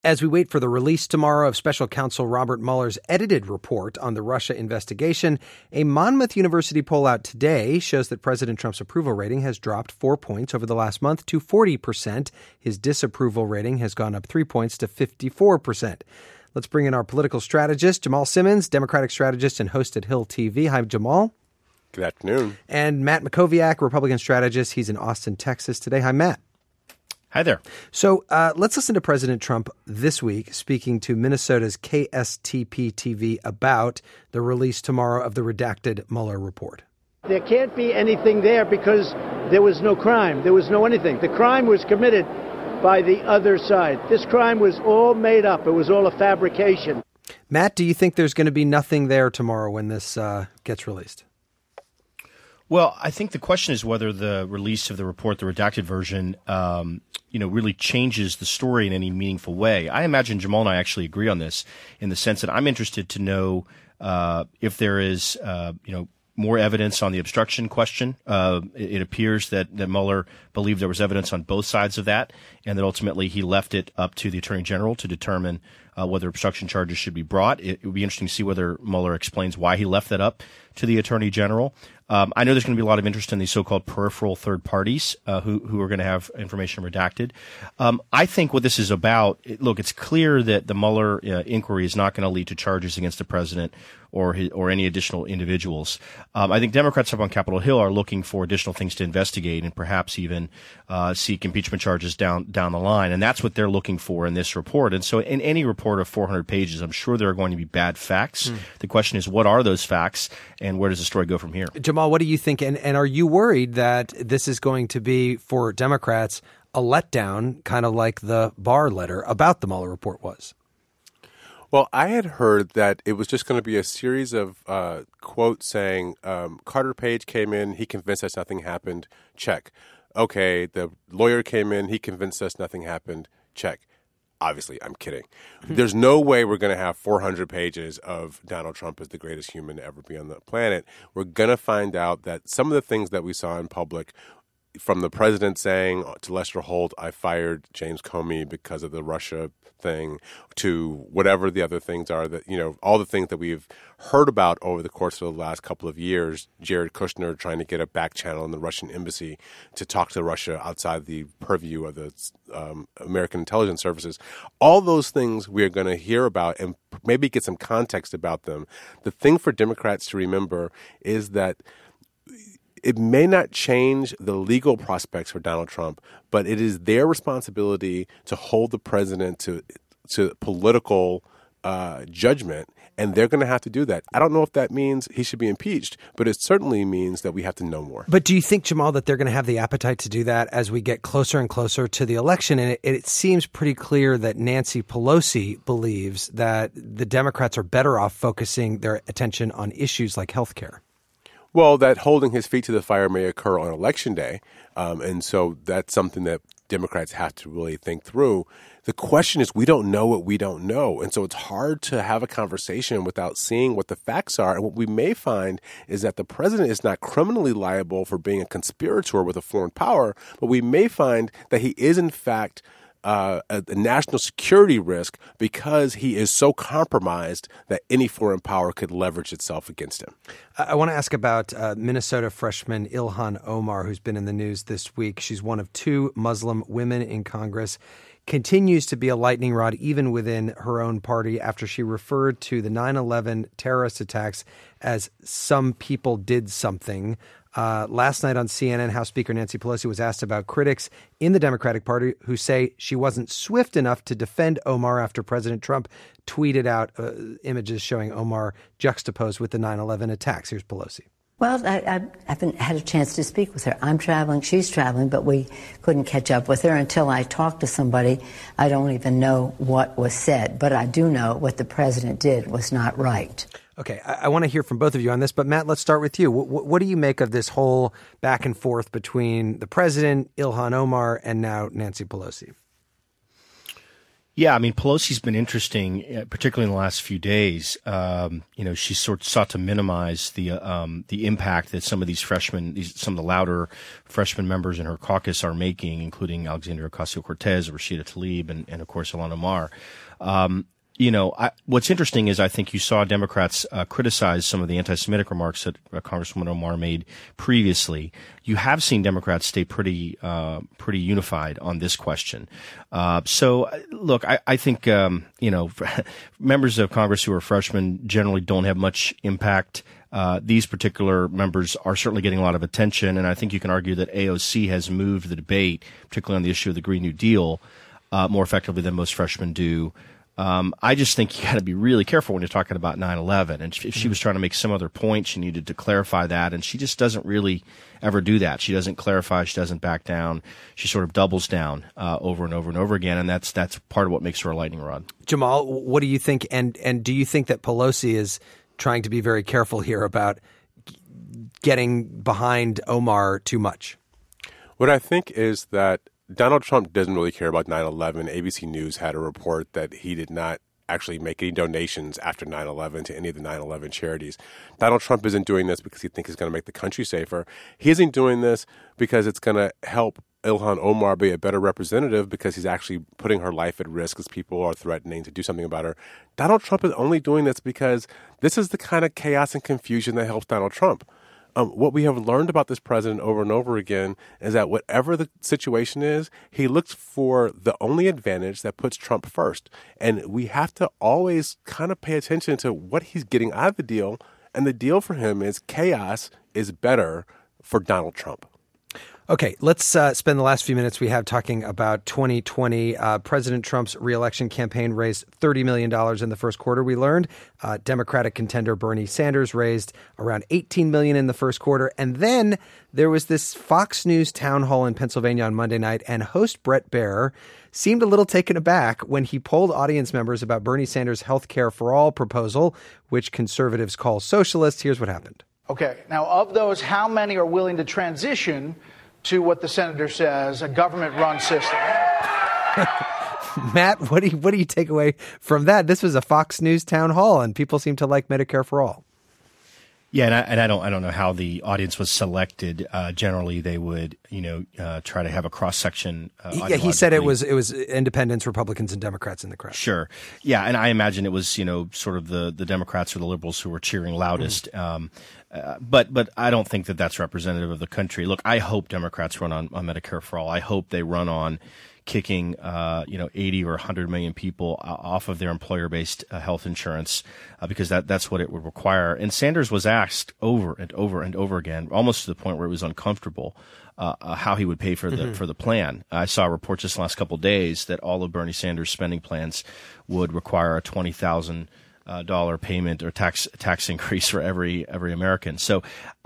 As we wait for the release tomorrow of Special Counsel Robert Mueller's edited report on the Russia investigation, a Monmouth University poll out today shows that President Trump's approval rating has dropped 4 points over the last month to 40%. His disapproval rating has gone up 3 points to 54%. Let's bring in our political strategist, Jamal Simmons, Democratic strategist and host at Hill TV. Hi, Jamal. Good afternoon. And Matt Mackowiak, Republican strategist. He's in Austin, Texas today. Hi, Matt. Hi there. So let's listen to President Trump this week speaking to Minnesota's KSTP TV about the release tomorrow of the redacted Mueller report. There can't be anything there because there was no crime. There was no anything. The crime was committed by the other side. This crime was all made up. It was all a fabrication. Matt, do you think there's going to be nothing there tomorrow when this gets released? Well, I think the question is whether the release of the report, the redacted version, really changes the story in any meaningful way. I imagine Jamal and I actually agree on this in the sense that I'm interested to know if there is, more evidence on the obstruction question. It appears that Mueller believed there was evidence on both sides of that, and that ultimately he left it up to the Attorney General to determine whether obstruction charges should be brought. It would be interesting to see whether Mueller explains why he left that up to the Attorney General. I know there's going to be a lot of interest in these so-called peripheral third parties who are going to have information redacted. I think what this is about, look, it's clear that the Mueller inquiry is not going to lead to charges against the president or any additional individuals. I think Democrats up on Capitol Hill are looking for additional things to investigate and perhaps even seek impeachment charges down the line. And that's what they're looking for in this report. And so in any report of 400 pages, I'm sure there are going to be bad facts. The question is, what are those facts and where does the story go from here? Jamal, what do you think? And are you worried that this is going to be, for Democrats, a letdown, kind of like the Barr letter about the Mueller report was? Well, I had heard that it was just going to be a series of quotes saying, Carter Page came in, he convinced us nothing happened, check. Okay, the lawyer came in, he convinced us nothing happened, check. Obviously, I'm kidding. There's no way we're going to have 400 pages of Donald Trump as the greatest human to ever be on the planet. We're going to find out that some of the things that we saw in public, from the president saying to Lester Holt, I fired James Comey because of the Russia thing, to whatever the other things are, that, all the things that we've heard about over the course of the last couple of years, Jared Kushner trying to get a back channel in the Russian embassy to talk to Russia outside the purview of the American intelligence services. All those things we are going to hear about and maybe get some context about them. The thing for Democrats to remember is that it may not change the legal prospects for Donald Trump, but it is their responsibility to hold the president to political judgment, and they're going to have to do that. I don't know if that means he should be impeached, but it certainly means that we have to know more. But do you think, Jamal, that they're going to have the appetite to do that as we get closer and closer to the election? And it seems pretty clear that Nancy Pelosi believes that the Democrats are better off focusing their attention on issues like health care. Well, that holding his feet to the fire may occur on Election Day, and so that's something that Democrats have to really think through. The question is, we don't know what we don't know, and so it's hard to have a conversation without seeing what the facts are. And what we may find is that the president is not criminally liable for being a conspirator with a foreign power, but we may find that he is, in fact, a national security risk because he is so compromised that any foreign power could leverage itself against him. I want to ask about Minnesota freshman Ilhan Omar, who's been in the news this week. She's one of two Muslim women in Congress, continues to be a lightning rod even within her own party after she referred to the 9/11 terrorist attacks as some people did something. Last night on CNN, House Speaker Nancy Pelosi was asked about critics in the Democratic Party who say she wasn't swift enough to defend Omar after President Trump tweeted out images showing Omar juxtaposed with the 9/11 attacks. Here's Pelosi. Well, I haven't had a chance to speak with her. I'm traveling, she's traveling, but we couldn't catch up with her until I talked to somebody. I don't even know what was said, but I do know what the president did was not right. Okay, I want to hear from both of you on this, but Matt, let's start with you. What do you make of this whole back and forth between the president, Ilhan Omar, and now Nancy Pelosi? Yeah, I mean, Pelosi's been interesting, particularly in the last few days. She sort of sought to minimize the impact that some of these freshmen, some of the louder freshman members in her caucus are making, including Alexandria Ocasio-Cortez, Rashida Tlaib, and of course, Ilhan Omar. What's interesting is I think you saw Democrats criticize some of the anti-Semitic remarks that Congresswoman Omar made previously. You have seen Democrats stay pretty unified on this question. Look, I think members of Congress who are freshmen generally don't have much impact. These particular members are certainly getting a lot of attention, and I think you can argue that AOC has moved the debate, particularly on the issue of the Green New Deal, more effectively than most freshmen do. I just think you got to be really careful when you're talking about 9/11. And if she was trying to make some other point, she needed to clarify that. And she just doesn't really ever do that. She doesn't clarify. She doesn't back down. She sort of doubles down over and over and over again. And that's part of what makes her a lightning rod. Jamal, what do you think? And do you think that Pelosi is trying to be very careful here about getting behind Omar too much? What I think is that Donald Trump doesn't really care about 9/11. ABC News had a report that he did not actually make any donations after 9/11 to any of the 9/11 charities. Donald Trump isn't doing this because he thinks it's going to make the country safer. He isn't doing this because it's going to help Ilhan Omar be a better representative because he's actually putting her life at risk as people are threatening to do something about her. Donald Trump is only doing this because this is the kind of chaos and confusion that helps Donald Trump. What we have learned about this president over and over again is that whatever the situation is, he looks for the only advantage that puts Trump first. And we have to always kind of pay attention to what he's getting out of the deal. And the deal for him is chaos is better for Donald Trump. Okay, let's spend the last few minutes we have talking about 2020. President Trump's reelection campaign raised $30 million in the first quarter, we learned. Democratic contender Bernie Sanders raised around $18 million in the first quarter. And then there was this Fox News town hall in Pennsylvania on Monday night, and host Bret Baier seemed a little taken aback when he polled audience members about Bernie Sanders' health care for all proposal, which conservatives call socialist. Here's what happened. Okay, now of those, how many are willing to transition to what the senator says, a government-run system? Matt, what do you take away from that? This was a Fox News town hall, and people seem to like Medicare for all. Yeah, and I don't know how the audience was selected. Generally, they would try to have a cross section. Yeah, he said it was independents, Republicans, and Democrats in the crowd. Sure, yeah, and I imagine it was sort of the Democrats or the liberals who were cheering loudest. But I don't think that that's representative of the country. Look, I hope Democrats run on Medicare for all. I hope they run on kicking 80 or 100 million people off of their employer-based health insurance because that's what it would require. And Sanders was asked over and over and over again, almost to the point where it was uncomfortable, how he would pay for the plan. I saw a report just the last couple of days that all of Bernie Sanders' spending plans would require a $20,000 payment or tax increase for every American. So,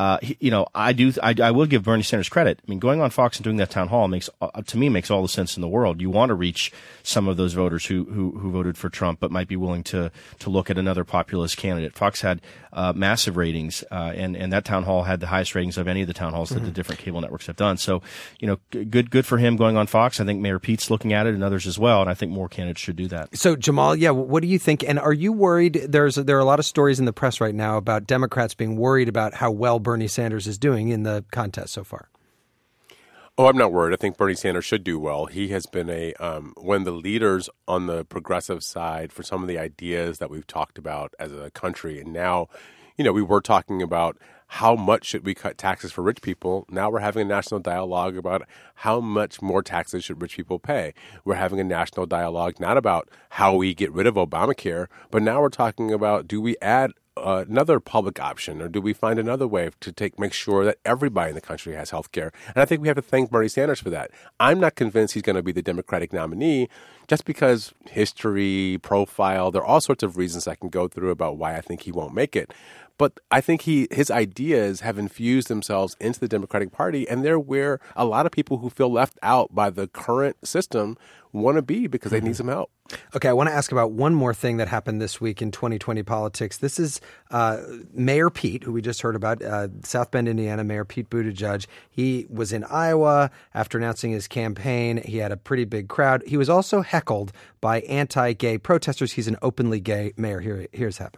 I will give Bernie Sanders credit. I mean, going on Fox and doing that town hall makes all the sense in the world. You want to reach some of those voters who voted for Trump, but might be willing to look at another populist candidate. Fox had massive ratings, and that town hall had the highest ratings of any of the town halls that the different cable networks have done. So, good for him going on Fox. I think Mayor Pete's looking at it and others as well, and I think more candidates should do that. So, Jamal, what do you think? And are you worried? There are a lot of stories in the press right now about Democrats being worried about how well Bernie Sanders is doing in the contest so far. Oh, I'm not worried. I think Bernie Sanders should do well. He has been one of the leaders on the progressive side for some of the ideas that we've talked about as a country. And now, we were talking about how much should we cut taxes for rich people. Now we're having a national dialogue about how much more taxes should rich people pay. We're having a national dialogue not about how we get rid of Obamacare, but now we're talking about, do we add another public option, or do we find another way to make sure that everybody in the country has health care? And I think we have to thank Bernie Sanders for that. I'm not convinced he's going to be the Democratic nominee just because history, profile, there are all sorts of reasons I can go through about why I think he won't make it. But I think his ideas have infused themselves into the Democratic Party, and they're where a lot of people who feel left out by the current system want to be because they need some help. Okay, I want to ask about one more thing that happened this week in 2020 politics. This is Mayor Pete, who we just heard about, South Bend, Indiana, Mayor Pete Buttigieg. He was in Iowa after announcing his campaign. He had a pretty big crowd. He was also heckled by anti-gay protesters. He's an openly gay mayor. Here's happened.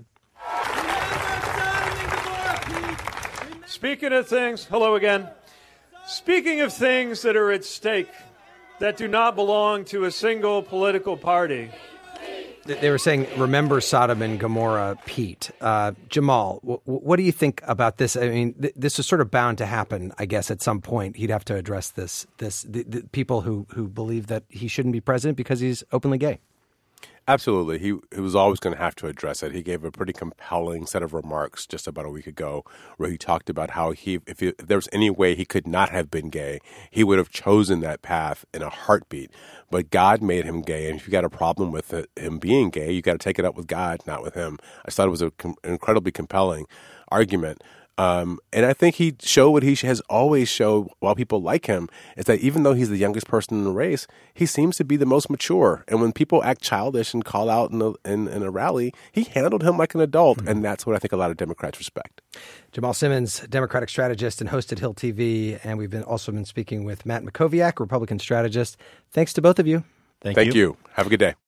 Speaking of things, hello again. Speaking of things that are at stake that do not belong to a single political party. They were saying, remember Sodom and Gomorrah, Pete. Jamal, what do you think about this? I mean, this is sort of bound to happen, I guess, at some point. He'd have to address the people who believe that he shouldn't be president because he's openly gay. Absolutely. He was always going to have to address it. He gave a pretty compelling set of remarks just about a week ago where he talked about how if there was any way he could not have been gay, he would have chosen that path in a heartbeat. But God made him gay, and if you got a problem with him being gay, you got to take it up with God, not with him. I thought it was an incredibly compelling argument. And I think he showed what he has always showed while people like him, is that even though he's the youngest person in the race, he seems to be the most mature. And when people act childish and call out in a rally, he handled him like an adult. And that's what I think a lot of Democrats respect. Jamal Simmons, Democratic strategist and host at Hill TV. And we've also been speaking with Matt Mackowiak, Republican strategist. Thanks to both of you. Thank you. Have a good day.